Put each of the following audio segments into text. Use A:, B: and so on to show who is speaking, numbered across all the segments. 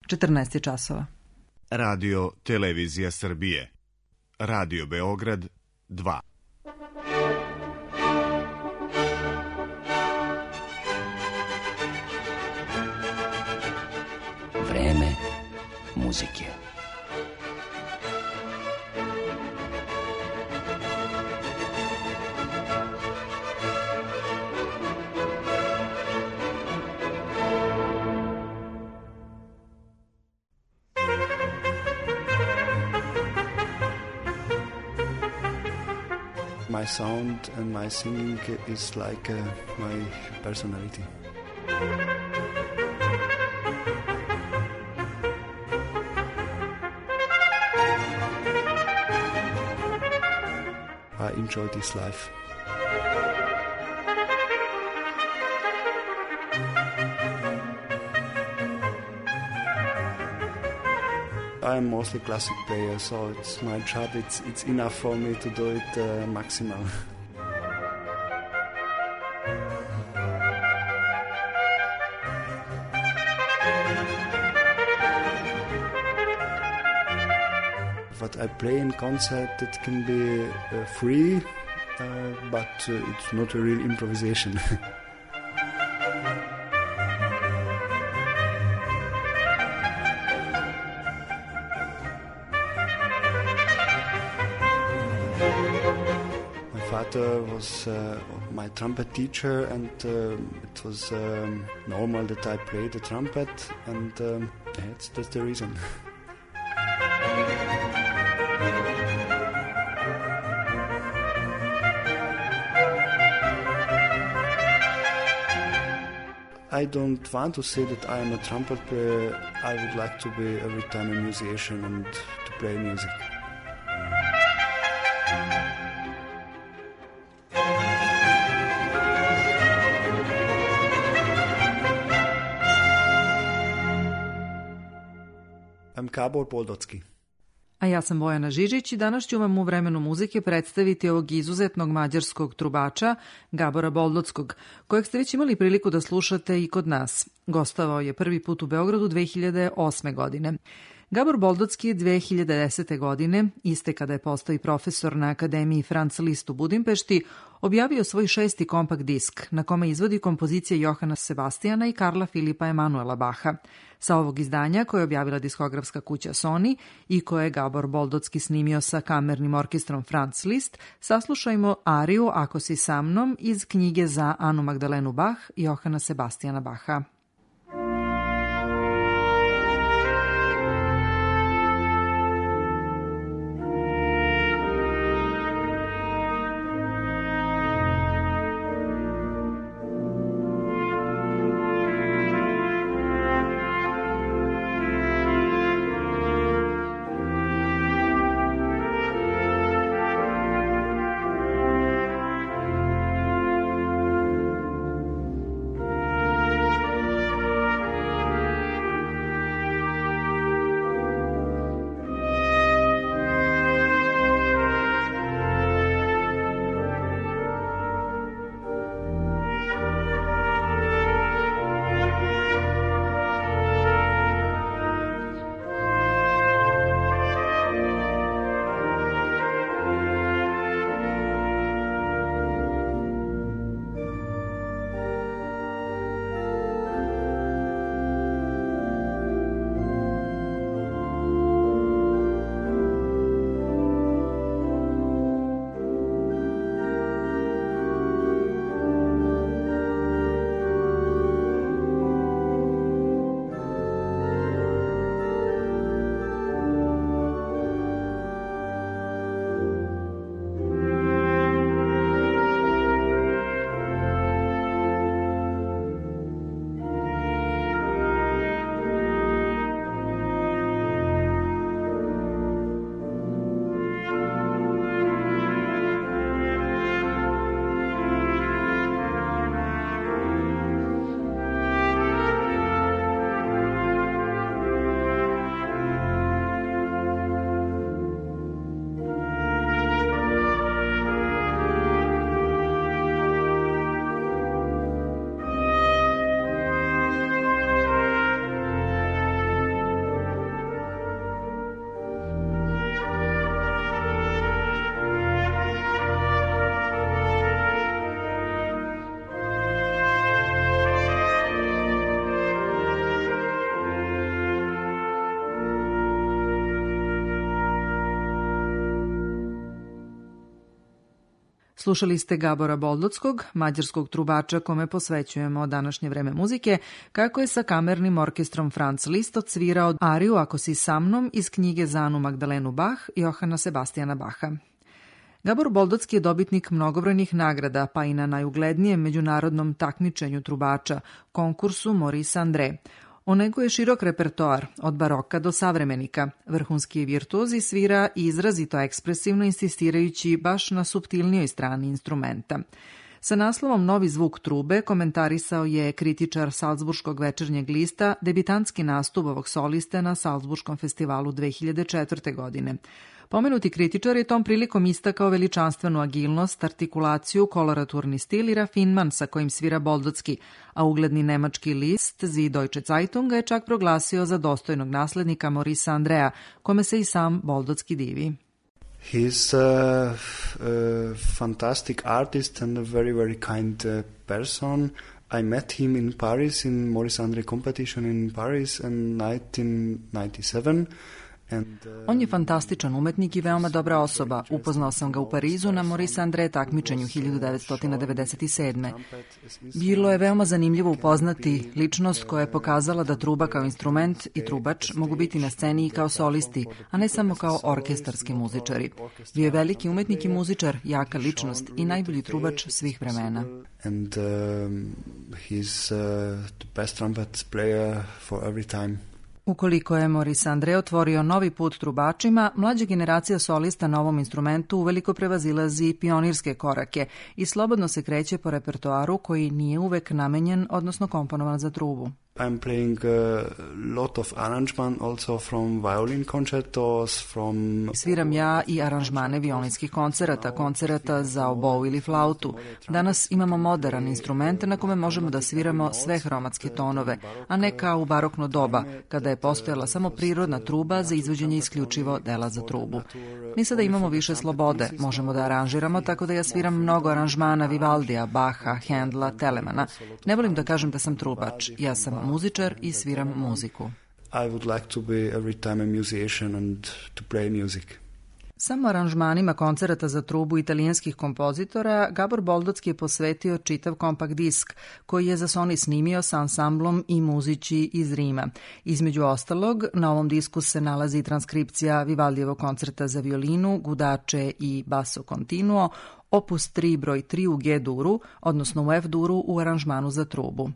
A: 14 je časova.
B: Radio Televizija Srbije. Radio Beograd 2.
C: Vreme muzike.
D: My sound and my singing is like my personality. I enjoy this life. I'm mostly classic player, so it's my job. It's enough for me to do it maximal. What I play in concert, it can be free, but it's not a real improvisation. My father was my trumpet teacher, and it was normal that I play the trumpet, and that's the reason. I don't want to say that I am a trumpet player. I would like to be every time a musician and to play music. I'm Gabor Boldocki.
A: A ja sam Bojana Žižić i danas ću vam u vremenu muzike predstaviti ovog izuzetnog mađarskog trubača Gabora Boldockog, kojeg ste već imali priliku da slušate i kod nas. Gostovao je prvi put u Beogradu 2008. godine. Gabor Boldocki je 2010. godine, iste kada je postao i profesor na Akademiji Franz Liszt u Budimpešti, objavio svoj 6. kompakt disk, na kome izvodi kompozicije Johana Sebastijana i Karla Filipa Emanuela Baha. Sa ovog izdanja, koje je objavila diskografska kuća Sony i koje je Gabor Boldocki snimio sa kamernim orkestrom Franz Liszt, saslušajmo ariju Ako si sa mnom iz knjige za Anu Magdalenu Bach Johana Sebastijana Baha. Slušali ste Gabora Boldockog, mađarskog trubača kome posvećujemo današnje vreme muzike, kako je sa kamernim orkestrom Franz Liszt odsvirao ariju Ako si sa mnom iz knjige za Anu Magdalenu Bach Johana Sebastijana Bacha. Gabor Boldocki je dobitnik mnogobrojnih nagrada, pa i na najuglednijem međunarodnom takmičenju trubača, konkursu Maurice André. On neguje širok repertoar, od baroka do savremenika. Vrhunski je virtuoz i svira izrazito ekspresivno, insistirajući baš na suptilnijoj strani instrumenta. Sa naslovom Novi zvuk trube komentarisao je kritičar Salzburškog večernjeg lista debitantski nastup ovog soliste na Salzburškom festivalu 2004. godine. Pomenuti kritičar je tom prilikom istakao veličanstvenu agilnost, artikulaciju, koloraturni stil i rafinman sa kojim svira Boldocki, a ugledni nemački list Die Deutsche Zeitung ga je čak proglasio za dostojnog naslednika Maurice Andrea, kome se i sam Boldocki divi.
D: He's a fantastic artist and a very, very kind person. I met him in Paris in Maurice André competition in Paris in 1997.
A: On je fantastičan umetnik i veoma dobra osoba. Upoznao sam ga u Parizu na Maurice André takmičenju 1997. Bilo je veoma zanimljivo upoznati ličnost koja je pokazala da truba kao instrument i trubač mogu biti na sceni i kao solisti, a ne samo kao orkestarski muzičari. Bio je veliki umetnik i muzičar, jaka ličnost i najbolji trubač svih vremena.
D: And he's the best trumpet player for every time.
A: Ukoliko je Maurice André otvorio novi put trubačima, mlađa generacija solista na ovom instrumentu uveliko prevazilazi pionirske korake i slobodno se kreće po repertoaru koji nije uvek namenjen, odnosno komponovan za trubu.
D: I'm playing a lot of arrangement also from violin concertos, from...
A: Sviram ja i aranžmane violinskih koncerata za obou ili flautu. Danas imamo moderan instrument na kome možemo da sviramo sve hromatske tonove, a ne kao u barokno doba, kada je postojala samo prirodna truba za izvođenje isključivo dela za trubu. Mi sada imamo više slobode, možemo da aranžiramo, tako da ja sviram mnogo aranžmana Vivaldija, Baha, Hendla, Telemana. Ne volim da kažem da sam trubač, ja sam muzičar i sviram muziku.
D: I would like to be every time a musician and to play music.
A: Samo aranžmanima koncerata za trubu italijanskih kompozitora Gabor Boldocki je posvetio čitav kompakt disk koji je za Sony snimio sa ansamblom i muziči iz Rima. Između ostalog, na ovom disku se nalazi transkripcija Vivaldijevog koncerta za violinu, gudače i basso continuo, opus 3 broj 3 u G-duru, odnosno u F-duru u aranžmanu za trubu.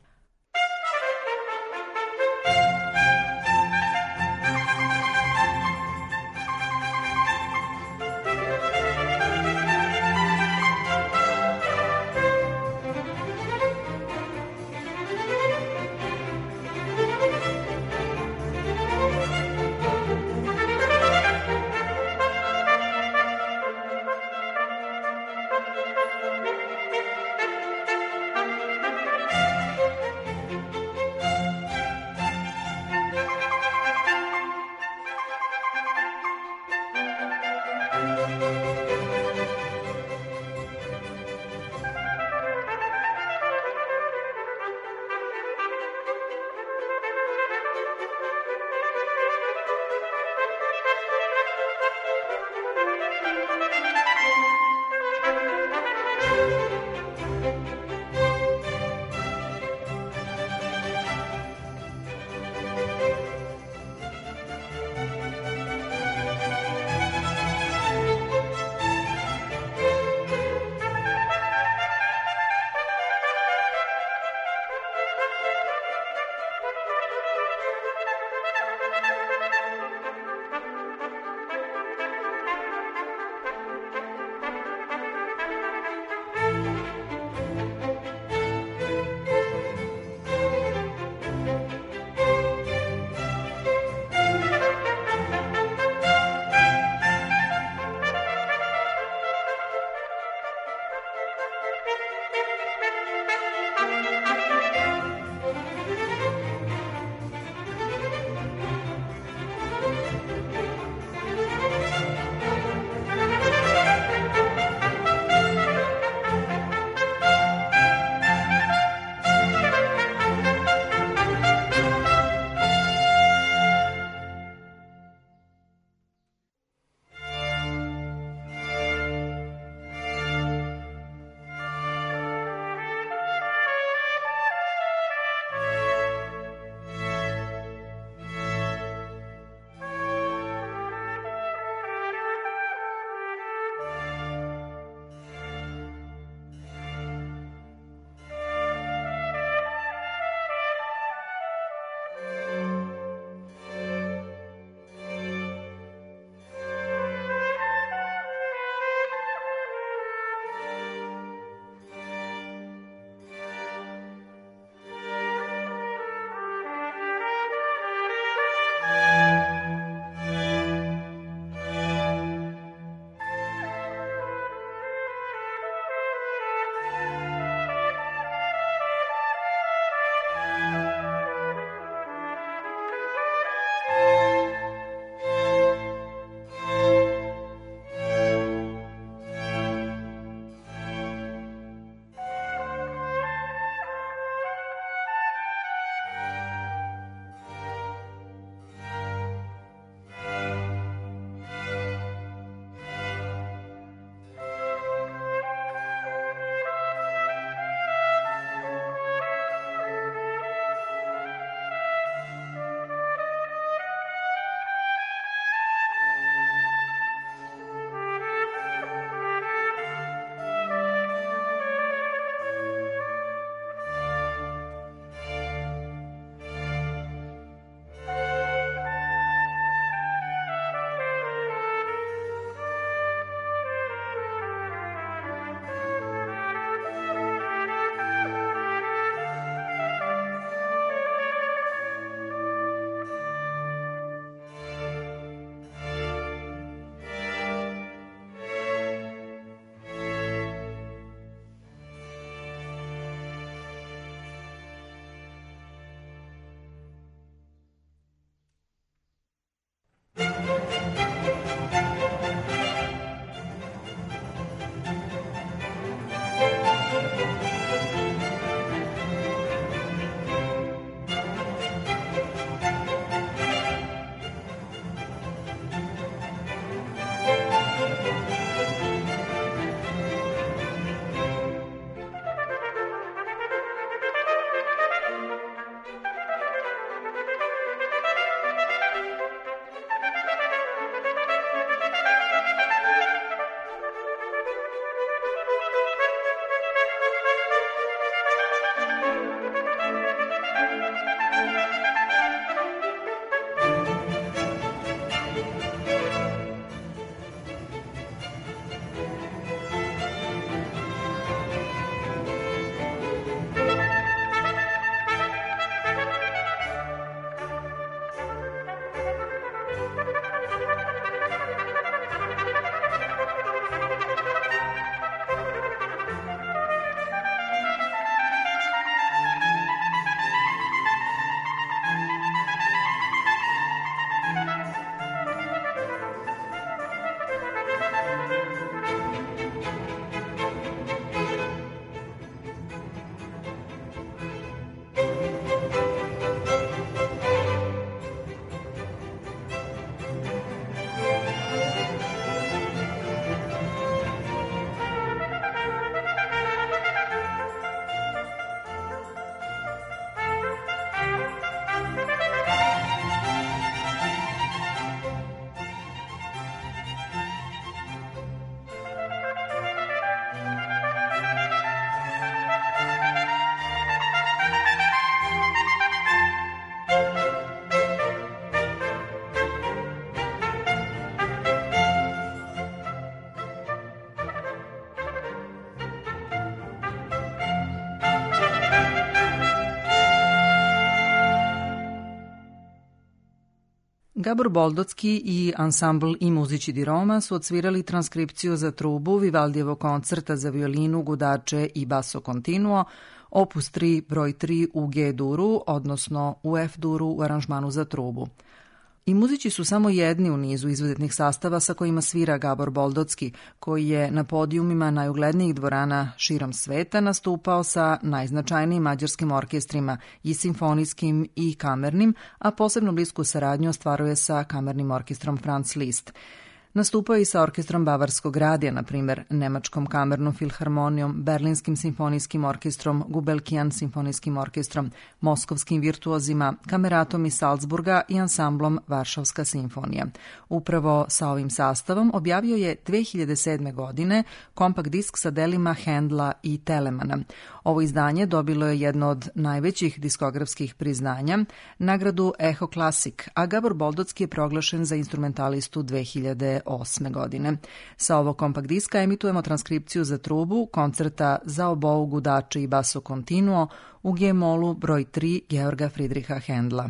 A: Gabor Boldocki i ansambl I muzici di Roma su odsvirali transkripciju za trubu Vivaldijevog koncerta za violinu, gudače i basso continuo, opus 3 broj 3 u G-duru, odnosno u F-duru u aranžmanu za trubu. I muzici su samo jedni u nizu izvedetnih sastava sa kojima svira Gabor Boldocki, koji je na podijumima najuglednijih dvorana širom sveta nastupao sa najznačajnijim mađarskim orkestrima, i simfonijskim i kamernim, a posebno blisku saradnju ostvaruje sa kamernim orkestrom Franz Liszt. Nastupao i sa orkestrom Bavarskog radija, na primjer Nemačkom kamernom filharmonijom, Berlinskim simfonijskim orkestrom, Gubelkian simfonijskim orkestrom, Moskovskim virtuozima, Kameratom iz Salzburga i ansamblom Varšavska simfonija. Upravo sa ovim sastavom objavio je 2007. godine kompakt disk sa delima Handla i Telemana. Ovo izdanje dobilo je jedno od najvećih diskografskih priznanja, nagradu Echo Classic, a Gabor Boldocki je proglašen za instrumentalistu 2008. godine. Sa ovog kompakt diska emitujemo transkripciju za trubu koncerta za obou, gudače i basso continuo u G-molu broj 3 Georga Friedricha Handla.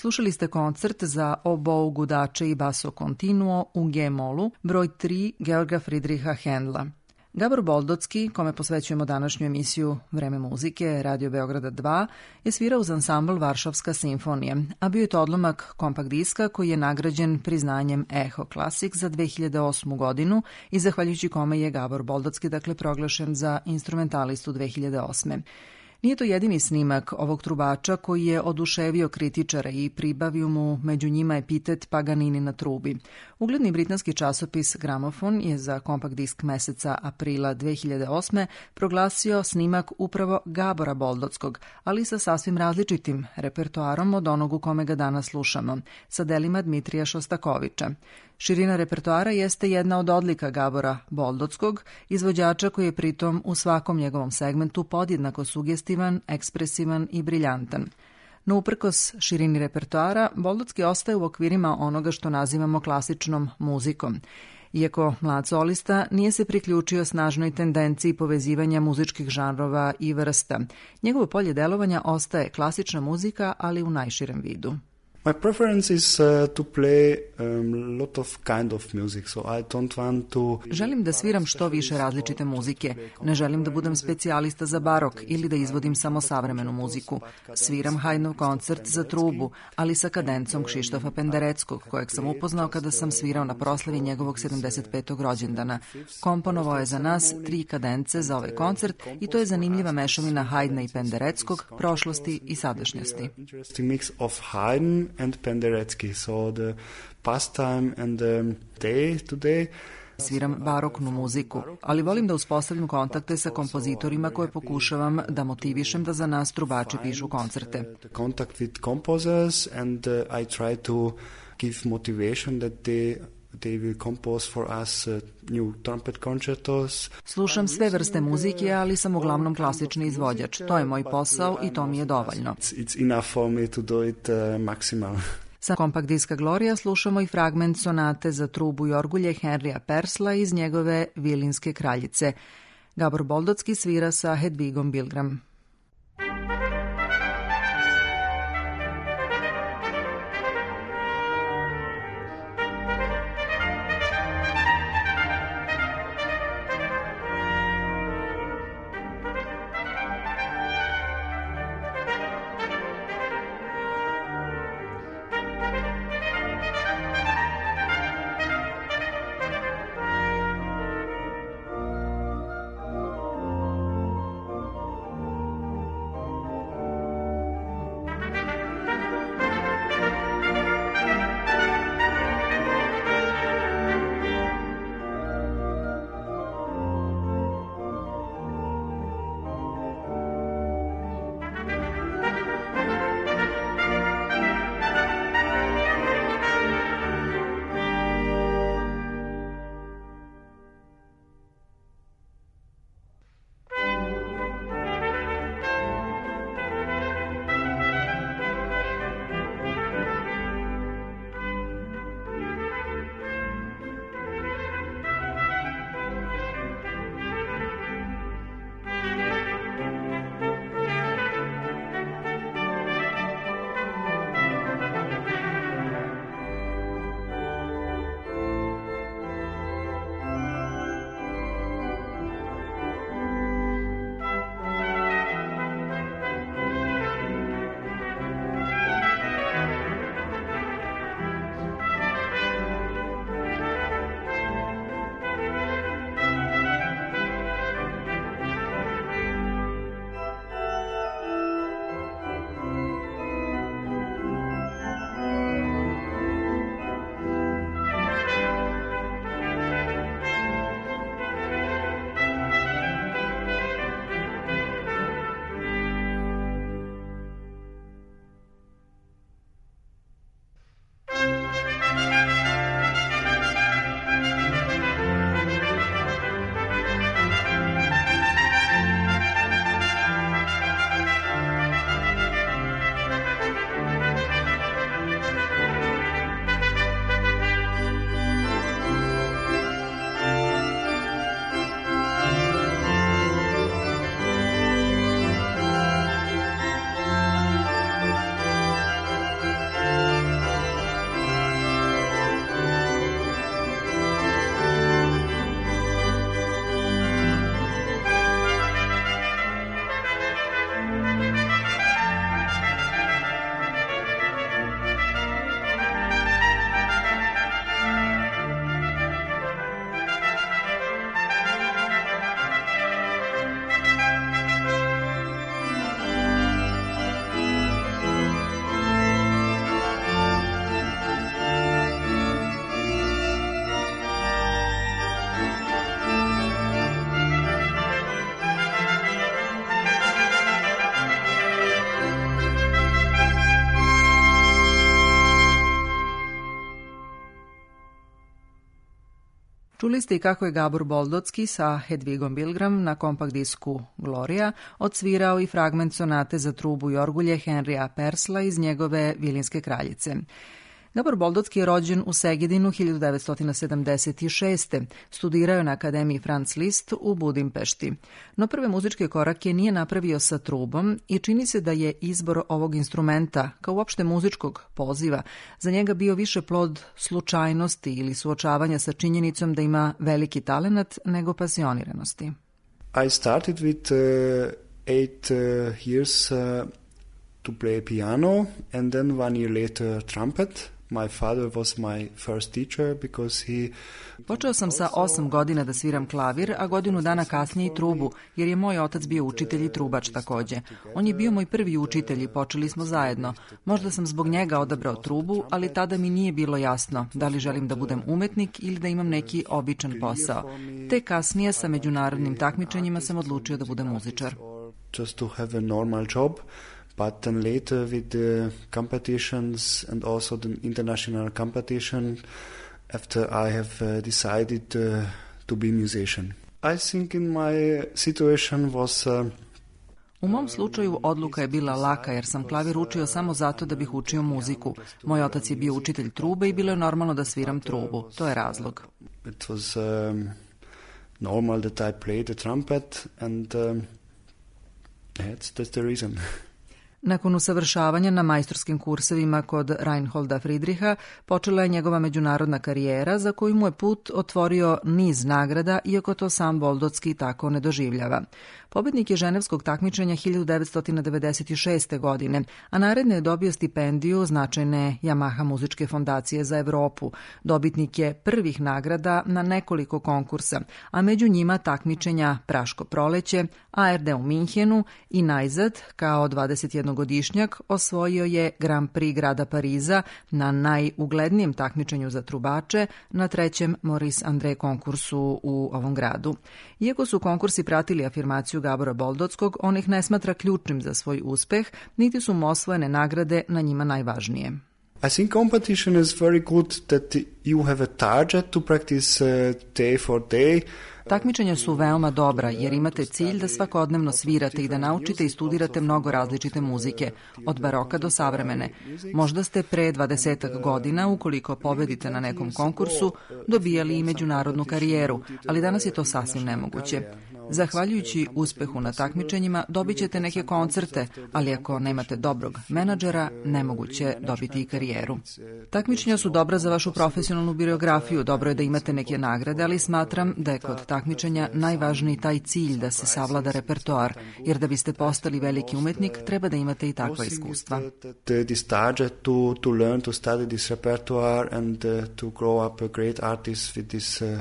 A: Slušali ste koncert za obou, gudače i basso continuo u G-molu, broj 3 Georga Friedricha Händla. Gabor Boldocki, kome posvećujemo današnju emisiju Vreme muzike, Radio Beograda 2, je svirao uz ansambl Varšavska simfonija, a bio je to odlomak kompakt diska koji je nagrađen priznanjem Echo Classic za 2008. godinu i zahvaljujući kome je Gabor Boldocki proglašen za instrumentalistu 2008. Nije to jedini snimak ovog trubača koji je oduševio kritičara i pribavio mu među njima epitet Paganini na trubi. Ugledni britanski časopis Gramofon je za kompakt disk meseca aprila 2008. proglasio snimak upravo Gabora Boldockog, ali sa sasvim različitim repertoarom od onog u kome ga danas slušamo, sa delima Dmitrija Šostakovića. Širina repertoara jeste jedna od odlika Gabora Boldockog, izvođača koji je pritom u svakom njegovom segmentu podjednako sugestivan, ekspresivan i briljantan. No uprkos širini repertoara, Boldocki ostaje u okvirima onoga što nazivamo klasičnom muzikom. Iako mlad solista, nije se priključio snažnoj tendenciji povezivanja muzičkih žanrova i vrsta. Njegovo polje delovanja ostaje klasična muzika, ali u najširem vidu.
D: My preference is to play lot of kind of music, so I don't want to...
A: Želim da sviram što više različite muzike. Ne želim da budem specijalista za barok ili da izvodim samo savremenu muziku. Sviram Haydnov koncert za trubu, ali sa kadencom Kšištofa Pendereckog, kojeg sam upoznao kada sam svirao na proslavi njegovog 75. rođendana. Komponovao je za nas 3 kadence za ovaj koncert i to je zanimljiva mešavina Haydna i Pendereckog, prošlosti i sadašnjosti.
D: Interesting mix of Haydn and Penderecki, so the pastime and the day today.
A: Sviram baroknu muziku, ali volim da uspostavljam kontakte sa kompozitorima koje pokušavam da motivišem da za nas trubači pišu koncerte.
D: Contact with composers and I try to give motivation that they will compose for us new trumpet concertos.
A: Slušam sve vrste muzike, ali sam uglavnom klasični izvođač. To je moj posao i to mi je dovoljno.
D: It's enough for me to do it maximal.
A: Sa kompakt diska Gloria slušamo i fragment sonate za trubu i orgulje Henrya Persla iz njegove Vilinske kraljice. Gabor Boldocki svira sa Hedvigom Bilgram. Čuli ste i kako je Gabor Boldocki sa Hedvigom Bilgram na kompakt disku Gloria odsvirao i fragment sonate za trubu i orgulje Henrya Purcella iz njegove Vilinske kraljice. Gabor Boldocki je rođen u Segedinu 1976. Studirao je na Akademiji Franz Liszt u Budimpešti. No prve muzičke korake nije napravio sa trubom i čini se da je izbor ovog instrumenta, kao uopšte muzičkog poziva, za njega bio više plod slučajnosti ili suočavanja sa činjenicom da ima veliki talenat nego pasioniranosti.
D: I started with 8 years to play piano and then 1 year later trumpet. My father was my first teacher because he...
A: Počeo sam sa 8 godina da sviram klavir, a godinu dana kasnije i trubu, jer je moj otac bio učitelj i trubač takođe. On je bio moj prvi učitelj i počeli smo zajedno. Možda sam zbog njega odabrao trubu, ali tada mi nije bilo jasno da li želim da budem umetnik ili da imam neki običan posao. Te kasnije sa međunarodnim takmičenjima sam odlučio da budem muzičar.
D: Just to have a normal job. But then later with the competitions and also the international competition, after I have decided to be a musician. I think in my situation was...
A: U mom slučaju odluka je bila laka jer sam klavir učio samo zato da bih učio muziku. Moj otac je bio učitelj trube i bilo je normalno da sviram trubu. To je razlog.
D: It was normal that I played the trumpet and that's the reason.
A: Nakon usavršavanja na majstorskim kursevima kod Reinholda Friedricha počela je njegova međunarodna karijera za koju mu je put otvorio niz nagrada, iako to sam Boldocki tako ne doživljava. Pobednik je ženevskog takmičenja 1996. godine, a naredne je dobio stipendiju značajne Yamaha muzičke fondacije za Evropu. Dobitnik je prvih nagrada na nekoliko konkursa, a među njima takmičenja Praško proleće, ARD u Minhenu i najzad, kao 21-godišnjak, osvojio je Grand Prix grada Pariza na najuglednijem takmičenju za trubače na 3. Maurice André konkursu u ovom gradu. Iako su konkursi pratili afirmaciju Gabora Boldockog, on ih ne smatra ključnim za svoj uspeh, niti su mu osvojene nagrade na njima najvažnije.
D: I think competition is very good that you have a target to practice day for day.
A: Takmičenja su veoma dobra jer imate cilj da svakodnevno svirate i da naučite i studirate mnogo različite muzike, od baroka do savremene. Možda ste pre 20 godina, ukoliko pobedite na nekom konkursu, dobijali i međunarodnu karijeru, ali danas je to sasvim nemoguće. Zahvaljujući uspehu na takmičenjima dobit ćete neke koncerte, ali ako nemate dobrog menadžera, nemoguće dobiti i karijeru. Takmičenja su dobra za vašu profesionalnu biografiju, dobro je da imate neke nagrade, ali smatram da je kod takmičenja najvažniji taj cilj da se savlada repertoar, jer da biste postali veliki umetnik, treba da imate i takva iskustva.
D: This target to learn to study this repertoire and to grow up a great artist with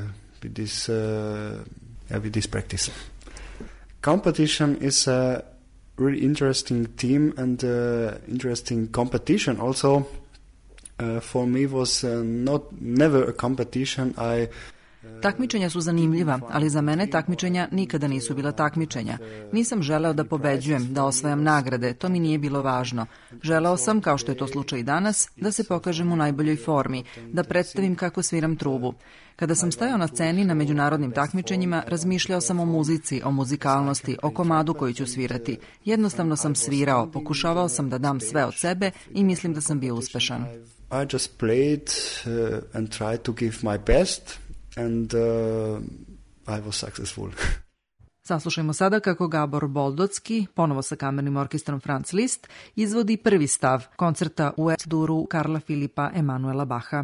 D: this practice. Competition is a really interesting team and interesting competition. Also, for me was never a competition.
A: Takmičenja su zanimljiva, ali za mene takmičenja nikada nisu bila takmičenja. Nisam želeo da pobeđujem, da osvajam nagrade, to mi nije bilo važno. Želeo sam, kao što je to slučaj i danas, da se pokažem u najboljoj formi, da predstavim kako sviram trubu. Kada sam stajao na sceni na međunarodnim takmičenjima, razmišljao sam o muzici, o muzikalnosti, o komadu koji ću svirati. Jednostavno sam svirao, pokušavao sam da dam sve od sebe i mislim da sam bio uspešan.
D: I just played and tried to give my best. And I was successful.
A: Saslušajmo sada kako Gabor Boldocki, ponovo sa kamernim orkestrom Franz Liszt, izvodi prvi stav koncerta u S-duru Karla Filipa Emanuela Bacha.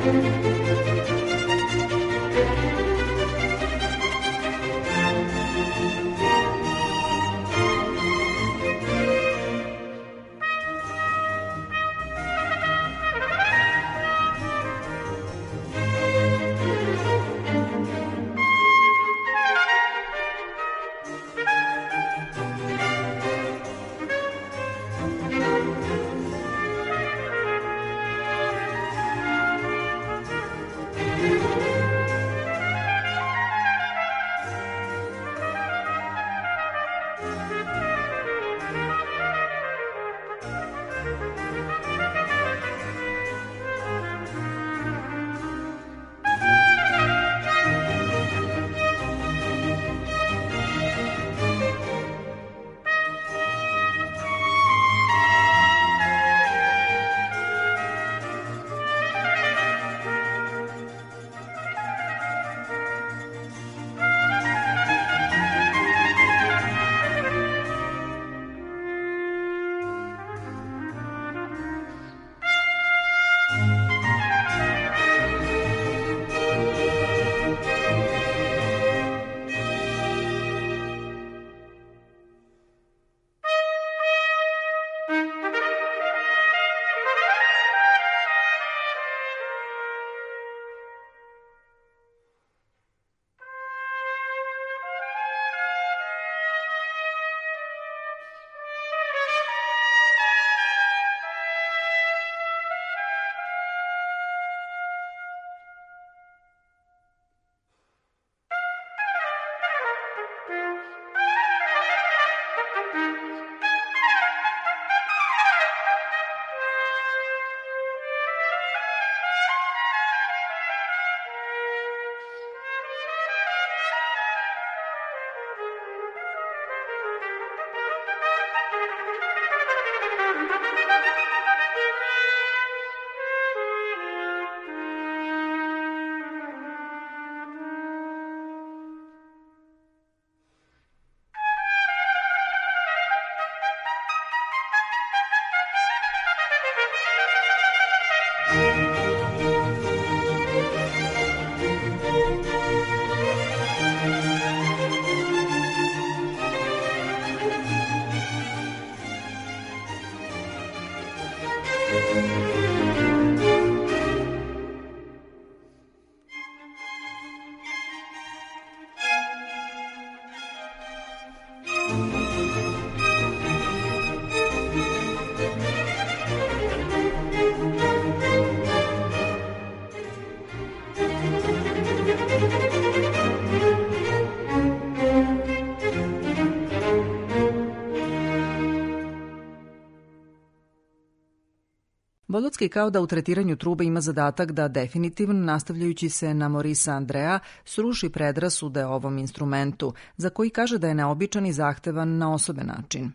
A: Bolotski kao da u tretiranju trube ima zadatak da definitivno, nastavljajući se na Maurice Andrea, sruši predrasude o ovom instrumentu, za koji kaže da je neobičan i zahtevan na osoben način.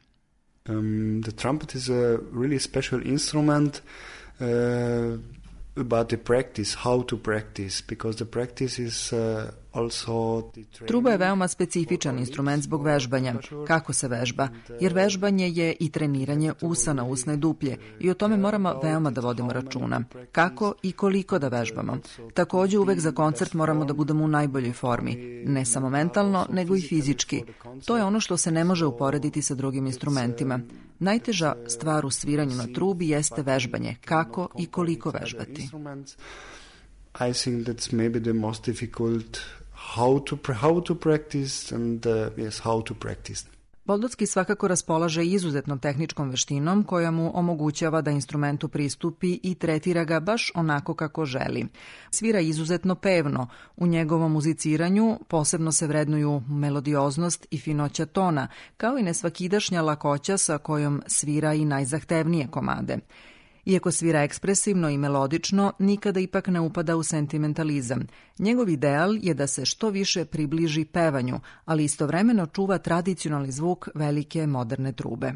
D: The trumpet is a really special instrument about the practice, how to practice, because the practice is also the training.
A: Truba je veoma specifičan instrument zbog vežbanja. Kako se vežba? Jer vežbanje je i treniranje usa na usne duplje i o tome moramo veoma da vodimo računa. Kako i koliko da vežbamo. Takođe uvek za koncert moramo da budemo u najboljoj formi, ne samo mentalno, nego i fizički. To je ono što se ne može uporediti sa drugim instrumentima. Najteža stvar u sviranju na trubi jeste vežbanje. Kako i koliko vežbati.
D: I think that's maybe the most difficult how to practice and yes, how to practice.
A: Boldotski svakako raspolaže izuzetnom tehničkom veštinom koja mu omogućava da instrumentu pristupi i tretira ga baš onako kako želi. Svira izuzetno pevno. U njegovom muziciranju posebno se vrednuju melodioznost i finoća tona, kao i nesvakidašnja lakoća sa kojom svira i najzahtevnije komade. Iako svira ekspresivno i melodično, nikada ipak ne upada u sentimentalizam. Njegov ideal je da se što više približi pevanju, ali istovremeno čuva tradicionalni zvuk velike moderne trube.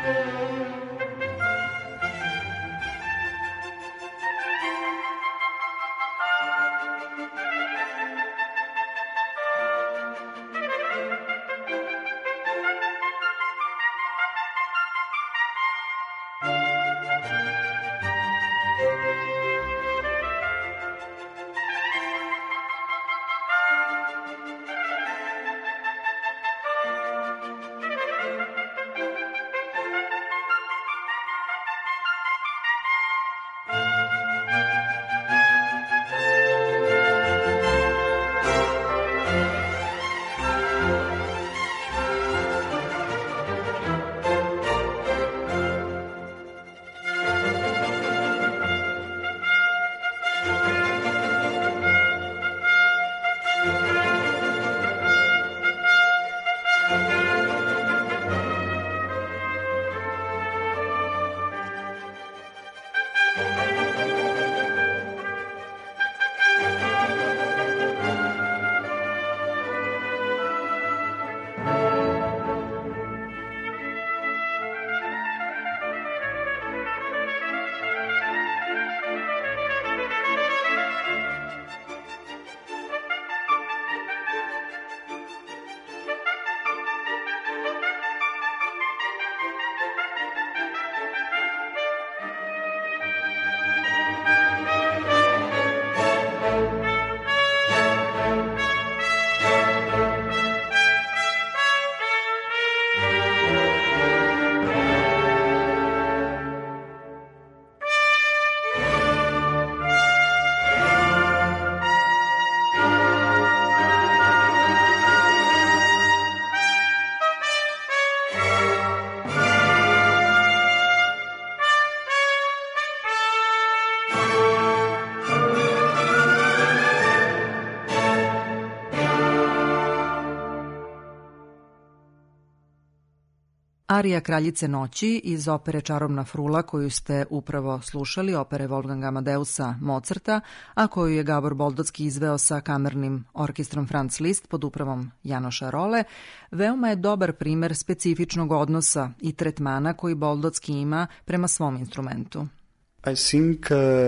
A: Arija Kraljice noći iz opere Čarobna frula koju ste upravo slušali, opere Wolfganga Amadeusa Mozarta, a koju je Gabor Boldocki izveo sa kamernim orkestrom Franz Liszt pod upravom Janoša Role, veoma je dobar primer specifičnog odnosa i tretmana koji Boldocki ima prema svom instrumentu.
D: I think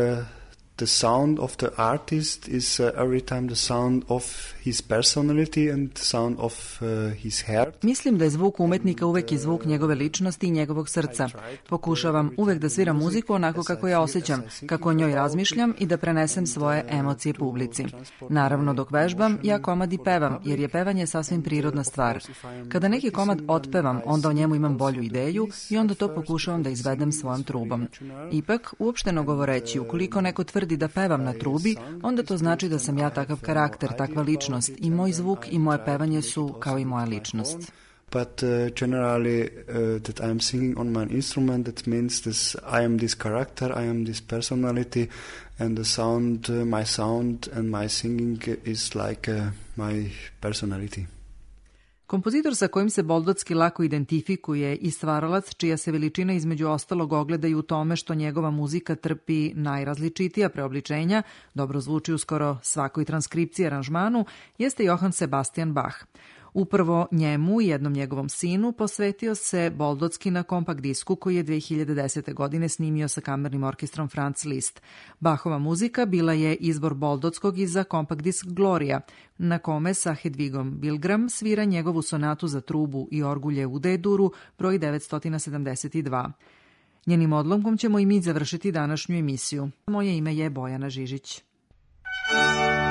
D: the sound of the artist is every time the sound of his personality and sound of his heart.
A: Mislim da je zvuk umetnika uvek i zvuk njegove ličnosti i njegovog srca. Pokušavam uvek da sviram muziku onako kako ja osjećam, kako o njoj razmišljam i da prenesem svoje emocije publici. Naravno, dok vežbam, ja komad i pevam, jer je pevanje sasvim prirodna stvar. Kada neki komad otpevam, onda o njemu imam bolju ideju i onda to pokušavam da izvedem svojom trubom. Ipak, uopšteno govoreći, ukoliko neko tvrdi da pevam na trubi, onda to znači da sam ja takav karakter, takva ličnost i moj zvuk i moje pevanje su kao i moja ličnost.
D: But generally that I am singing on my instrument, that means that I am this character, I am this personality, and the sound, my sound and my singing is like my personality.
A: Kompozitor sa kojim se Boldocki lako identifikuje i stvaralac čija se veličina između ostalog ogleda i u tome što njegova muzika trpi najrazličitija preobličenja, dobro zvuči u skoro svakoj transkripciji aranžmanu, jeste Johann Sebastian Bach. Upravo njemu i jednom njegovom sinu posvetio se Boldocki na kompakt disku koji je 2010. godine snimio sa kamernim orkestrom Franz Liszt. Bachova muzika bila je izbor Boldockog i za kompakt disk Gloria, na kome sa Hedvigom Bilgram svira njegovu sonatu za trubu i orgulje u D-duru broj 972. Njenim odlomkom ćemo i mi završiti današnju emisiju. Moje ime je Bojana Žižić.